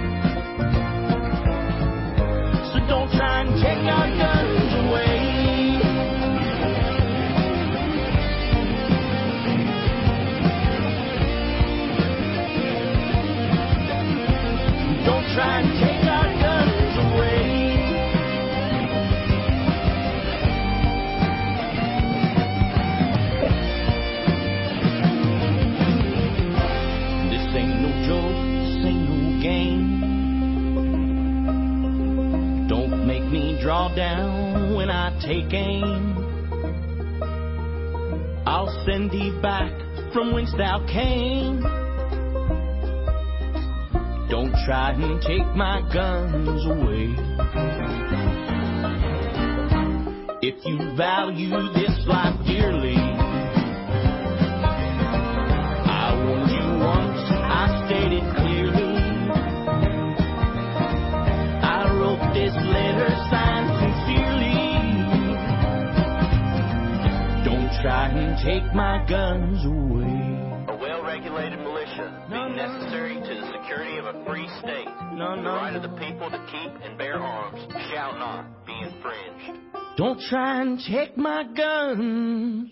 So don't try and take our guns away. Don't try and take our guns away. This ain't no joke, this ain't no game. Don't make me draw down when I take aim. I'll send thee back from whence thou came. Don't try and take my guns away. If you value this life dearly, I warned you once, I stated clearly. I wrote this letter signed sincerely. Don't try and take my guns away. A well-regulated militia being necessary to the security of a free state. No, the no, right of no. the people to keep and bear arms shall not be infringed. Don't try and take my guns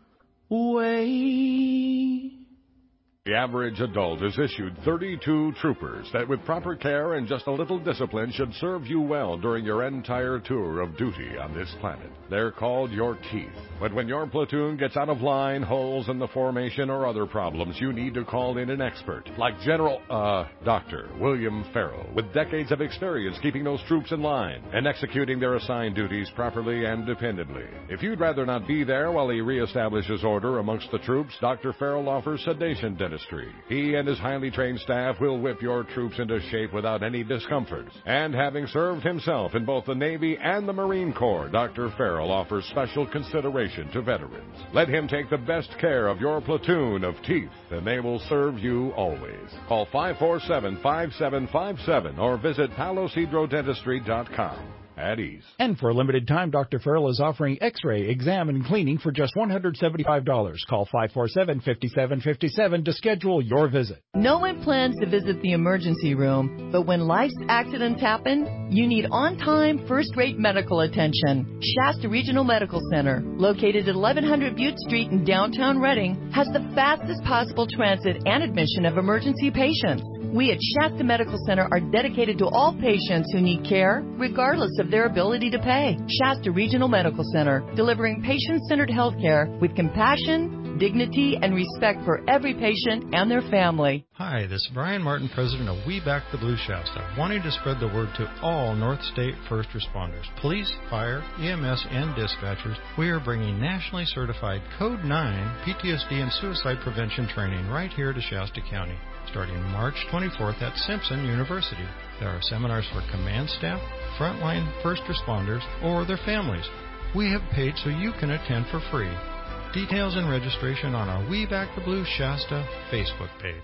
away. The average adult is issued thirty-two troopers that with proper care and just a little discipline should serve you well during your entire tour of duty on this planet. They're called your teeth. But when your platoon gets out of line, holes in the formation, or other problems, you need to call in an expert, like General, uh, Doctor William Farrell, with decades of experience keeping those troops in line and executing their assigned duties properly and dependably. If you'd rather not be there while he reestablishes order amongst the troops, Doctor Farrell offers sedation dentistry. He and his highly trained staff will whip your troops into shape without any discomfort. And having served himself in both the Navy and the Marine Corps, Doctor Farrell offers special consideration to veterans. Let him take the best care of your platoon of teeth, and they will serve you always. Call five four seven, five seven five seven or visit palos hydro dentistry dot com. At ease. And for a limited time, Doctor Farrell is offering x-ray, exam, and cleaning for just one hundred seventy-five dollars. Call five four seven, five seven five seven to schedule your visit. No one plans to visit the emergency room, but when life's accidents happen, you need on-time, first-rate medical attention. Shasta Regional Medical Center, located at eleven hundred Butte Street in downtown Reading, has the fastest possible transit and admission of emergency patients. We at Shasta Medical Center are dedicated to all patients who need care, regardless of their ability to pay. Shasta Regional Medical Center, delivering patient-centered health care with compassion, dignity, and respect for every patient and their family. Hi, this is Brian Martin, president of We Back the Blue Shasta, wanting to spread the word to all North State first responders, police, fire, E M S, and dispatchers. We are bringing nationally certified Code nine P T S D and suicide prevention training right here to Shasta County, starting March twenty-fourth at Simpson University. There are seminars for command staff, frontline first responders, or their families. We have paid so you can attend for free. Details and registration on our We Back the Blue Shasta Facebook page.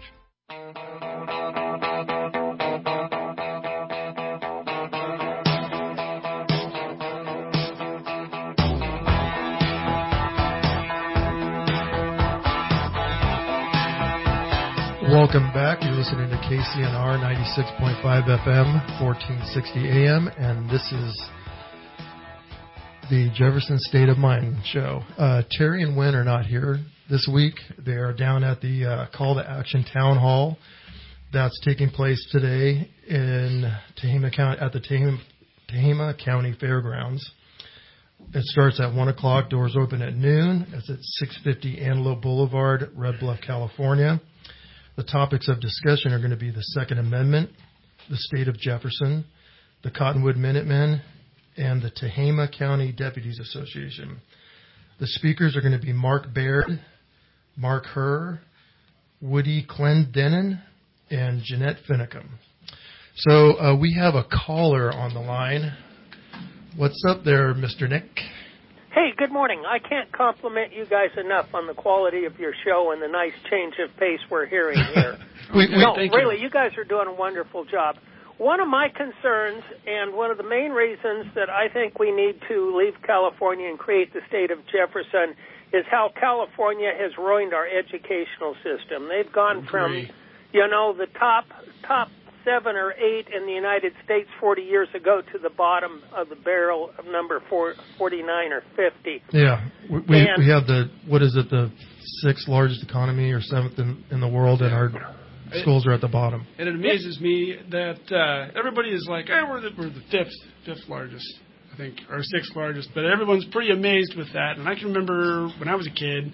Welcome back. You're listening to K C N R ninety-six point five F M, fourteen sixty A M, and this is the Jefferson State of Mind show. Uh, Terry and Wynn are not here this week. They are down at the uh, Call to Action Town Hall that's taking place today in Tehama County, at the Tehama, Tehama County Fairgrounds. It starts at one o'clock. Doors open at noon. It's at six fifty Antelope Boulevard, Red Bluff, California. The topics of discussion are going to be the Second Amendment, the State of Jefferson, the Cottonwood Minutemen, and the Tehama County Deputies Association. The speakers are going to be Mark Baird, Mark Herr, Woody Clendenin, and Jeanette Finicum. So uh, we have a caller on the line. What's up there, Mister Nick? Hey, good morning. I can't compliment you guys enough on the quality of your show and the nice change of pace we're hearing here. we, we, no, thank really, you. you guys are doing a wonderful job. One of my concerns, and one of the main reasons that I think we need to leave California and create the state of Jefferson, is how California has ruined our educational system. They've gone from, you know, the top top seven or eight in the United States forty years ago to the bottom of the barrel of number four, forty-nine or fifty. Yeah, we we, we have the, what is it, the sixth largest economy or seventh in, in the world, and our schools are at the bottom. And it amazes me that uh, everybody is like, hey, we're the, we're the fifth, fifth largest, I think, or sixth largest, but everyone's pretty amazed with that. And I can remember when I was a kid,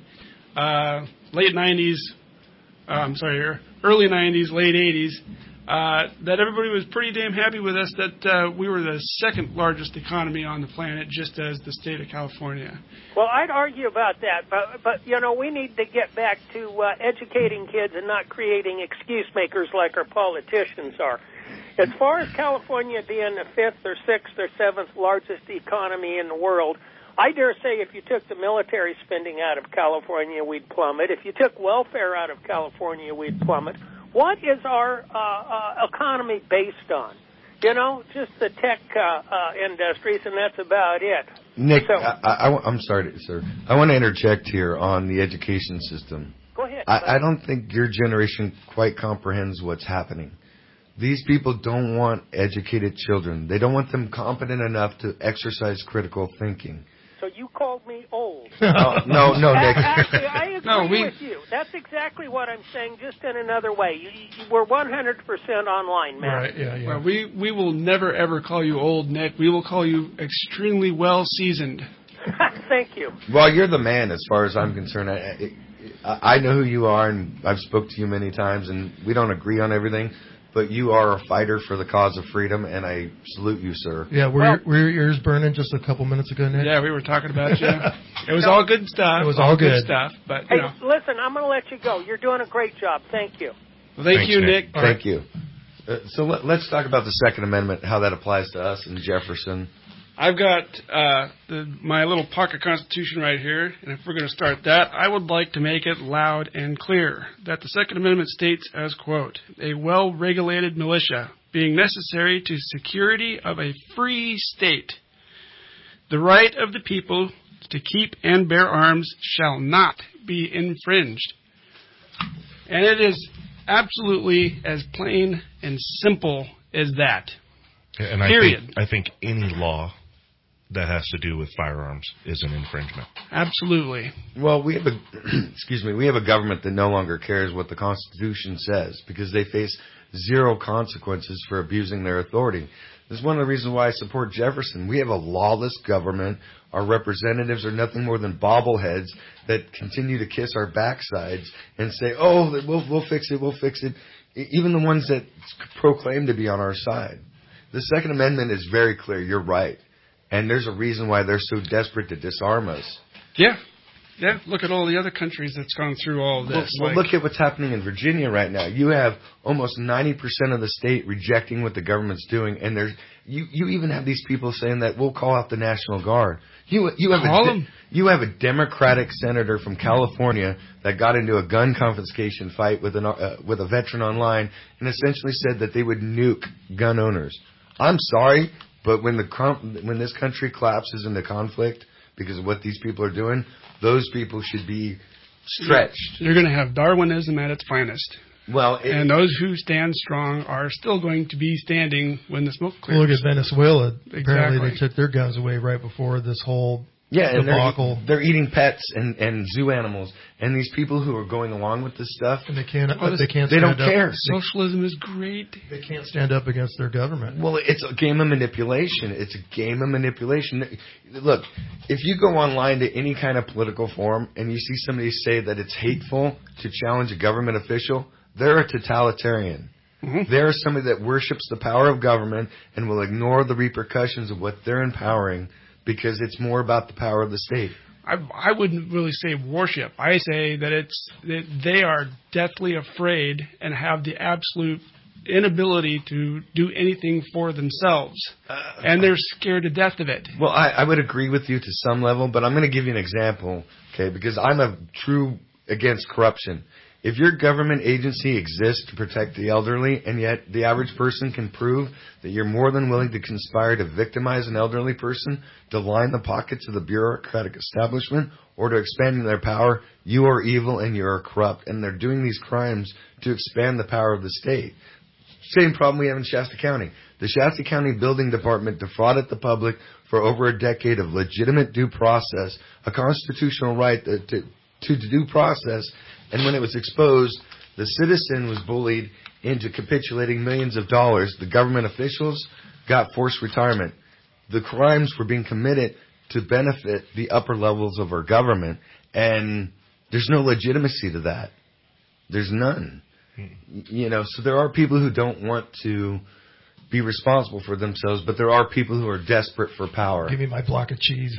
uh, late nineties, uh, I'm sorry, early nineties, late eighties, Uh, that everybody was pretty damn happy with us that uh, we were the second largest economy on the planet, just as the state of California. Well, I'd argue about that, but, but you know, we need to get back to uh, educating kids and not creating excuse makers like our politicians are. As far as California being the fifth or sixth or seventh largest economy in the world, I dare say if you took the military spending out of California, we'd plummet. If you took welfare out of California, we'd plummet. What is our uh, uh, economy based on? You know, just the tech uh, uh, industries, and that's about it. Nick, so, I, I, I'm sorry, sir. I want to interject here on the education system. Go ahead. I, I don't think your generation quite comprehends what's happening. These people don't want educated children. They don't want them competent enough to exercise critical thinking. So you called me old. Oh, no, no, Nick. Actually, I agree no, we... with you. That's exactly what I'm saying, just in another way. You, you, we're one hundred percent online, man. Right, yeah, yeah. Well, we, we will never, ever call you old, Nick. We will call you extremely well-seasoned. Thank you. Well, you're the man as far as I'm concerned. I, I, I know who you are, and I've spoke to you many times, and we don't agree on everything. But you are a fighter for the cause of freedom, and I salute you, sir. Yeah, were, well, your, were your ears burning just a couple minutes ago, Nick? Yeah, we were talking about you. It was no, all good stuff. It was all, all good. good stuff. But hey, you know. Listen, I'm going to let you go. You're doing a great job. Thank you. Well, thank Thanks, you, Nick. Nick. Thank right. you. Uh, so let, let's talk about the Second Amendment, how that applies to us in Jefferson. I've got uh, the, my little pocket constitution right here, and if we're going to start that, I would like to make it loud and clear that the Second Amendment states as, quote, a well-regulated militia being necessary to security of a free state. The right of the people to keep and bear arms shall not be infringed. And it is absolutely as plain and simple as that. And I Period. think, I think any law that has to do with firearms is an infringement. Absolutely. Well, we have a excuse me, we have a government that no longer cares what the Constitution says because they face zero consequences for abusing their authority. This is one of the reasons why I support Jefferson. We have a lawless government. Our representatives are nothing more than bobbleheads that continue to kiss our backsides and say, "Oh, we'll we'll fix it, we'll fix it." Even the ones that proclaim to be on our side. The Second Amendment is very clear. You're right. And there's a reason why they're so desperate to disarm us. Yeah. Yeah. Look at all the other countries that's gone through all of this. Well, like, well, look at what's happening in Virginia right now. You have almost ninety percent of the state rejecting what the government's doing. And there's, you, you even have these people saying that we'll call out the National Guard. You, you, have call a, them. you have a Democratic senator from California that got into a gun confiscation fight with, an, uh, with a veteran online and essentially said that they would nuke gun owners. I'm sorry, but when the when this country collapses into conflict because of what these people are doing, those people should be stretched. You're going to have Darwinism at its finest. Well, it, and those who stand strong are still going to be standing when the smoke clears. Look at Venezuela. Apparently exactly. they took their guns away right before this whole Yeah, and debacle. they're, they're eating pets and, and zoo animals, and these people who are going along with this stuff, and they can't. Oh, they can't. They stand don't care. Up. Socialism is great. They can't stand up against their government. Well, it's a game of manipulation. It's a game of manipulation. Look, if you go online to any kind of political forum and you see somebody say that it's hateful to challenge a government official, they're a totalitarian. Mm-hmm. They're somebody that worships the power of government and will ignore the repercussions of what they're empowering because it's more about the power of the state. I, I wouldn't really say worship. I say that it's that they are deathly afraid and have the absolute inability to do anything for themselves, uh, and they're scared to death of it. Well, I, I would agree with you to some level, but I'm going to give you an example, okay? Because I'm a true against corruption. If your government agency exists to protect the elderly, and yet the average person can prove that you're more than willing to conspire to victimize an elderly person, to line the pockets of the bureaucratic establishment, or to expand their power, you are evil and you are corrupt. And they're doing these crimes to expand the power of the state. Same problem we have in Shasta County. The Shasta County Building Department defrauded the public for over a decade of legitimate due process, a constitutional right to, to, to due process. And when it was exposed, the citizen was bullied into capitulating millions of dollars. The government officials got forced retirement. The crimes were being committed to benefit the upper levels of our government. And there's no legitimacy to that. There's none. You know, so there are people who don't want to be responsible for themselves, but there are people who are desperate for power. Give me my block of cheese.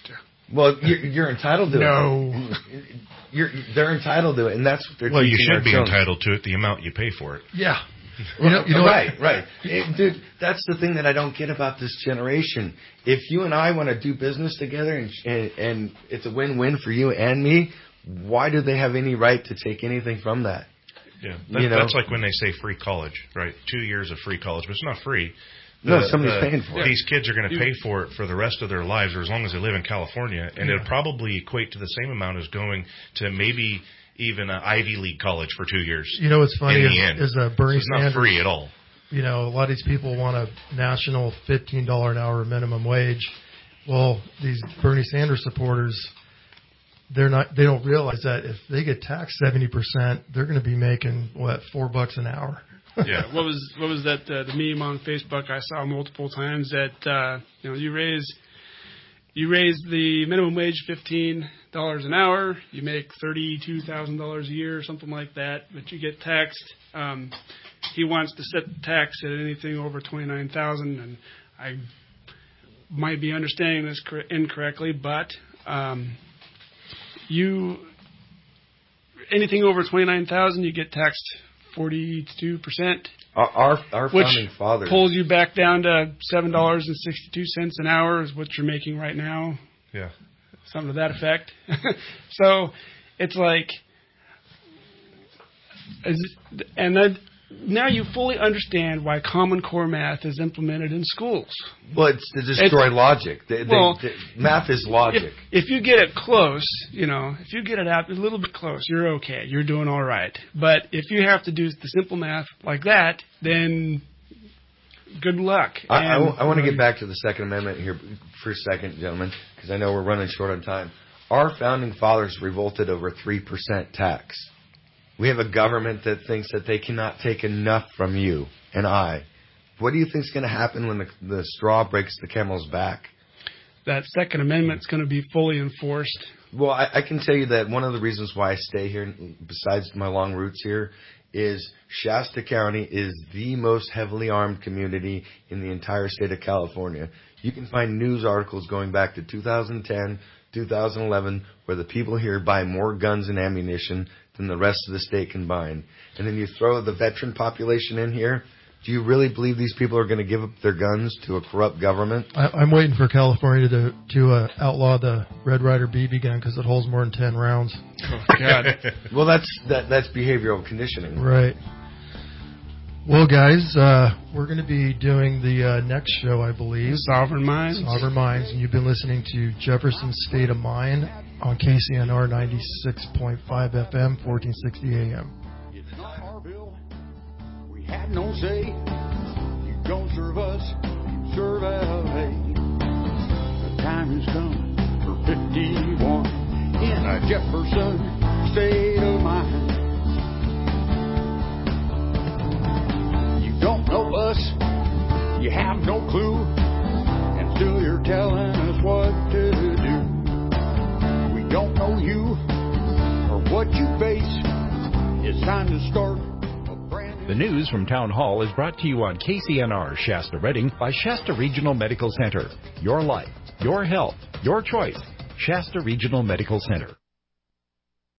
Well, you're, you're entitled to no. it. No. You're, they're entitled to it, and that's what they're well, teaching you should be children. entitled to it, the amount you pay for it. Yeah. You know, you know right, right. It, dude, that's the thing that I don't get about this generation. If you and I want to do business together and, and, and it's a win-win for you and me, why do they have any right to take anything from that? Yeah, that, you know? That's like when they say free college, right? Two years of free college, but it's not free. The, no, somebody's the, paying for it. These kids are going to pay for it for the rest of their lives, or as long as they live in California, and yeah. it'll probably equate to the same amount as going to maybe even an Ivy League college for two years. You know what's funny in is, the end. is uh, Bernie so it's Sanders. Not free at all. You know, a lot of these people want a national fifteen dollars an hour minimum wage. Well, these Bernie Sanders supporters, they're not. They don't realize that if they get taxed seventy percent, they're going to be making what four bucks an hour. Yeah. What was what was that uh, the meme on Facebook I saw multiple times that uh, you know you raise you raise the minimum wage fifteen dollars an hour, you make thirty two thousand dollars a year or something like that, but you get taxed. Um, he wants to set the tax at anything over twenty nine thousand, and I might be understanding this cor- incorrectly, but um, you anything over twenty nine thousand, you get taxed forty-two percent, our our, our which founding fathers pulls you back down to seven dollars and sixty-two cents an hour is what you're making right now. Yeah, something to that effect. So it's like, and then now you fully understand why Common Core math is implemented in schools. Well, it's to destroy it's, logic. They, well, they, they, math is logic. If, if you get it close, you know, if you get it out a little bit close, you're okay. You're doing all right. But if you have to do the simple math like that, then good luck. I, I, I want to get back to the Second Amendment here for a second, gentlemen, because I know we're running short on time. Our founding fathers revolted over three percent tax. We have a government that thinks that they cannot take enough from you and I. What do you think is going to happen when the, the straw breaks the camel's back? That Second Amendment is going to be fully enforced. Well, I, I can tell you that one of the reasons why I stay here, besides my long roots here, is Shasta County is the most heavily armed community in the entire state of California. You can find news articles going back to two thousand ten, two thousand eleven, where the people here buy more guns and ammunition than the rest of the state combined. And then you throw the veteran population in here. Do you really believe these people are going to give up their guns to a corrupt government? I, I'm waiting for California to to uh, outlaw the Red Ryder B B gun because it holds more than ten rounds. Oh, God. Well, that's that, that's behavioral conditioning. Right. Well, guys, uh, we're going to be doing the uh, next show, I believe. Sovereign Minds. Sovereign Minds. And you've been listening to Jefferson State of Mind on K C N R ninety-six point five F M, fourteen sixty A M. It's not our bill. We had no say. You don't serve us. You serve L A. The time has come for fifty-one in a Jefferson state of mind. You don't know us, you have no clue, and still you're telling us what to do. We don't know you or what you face. It's time to start. The news from Town Hall is brought to you on K C N R Shasta Redding by Shasta Regional Medical Center. Your life, your health, your choice. Shasta Regional Medical Center.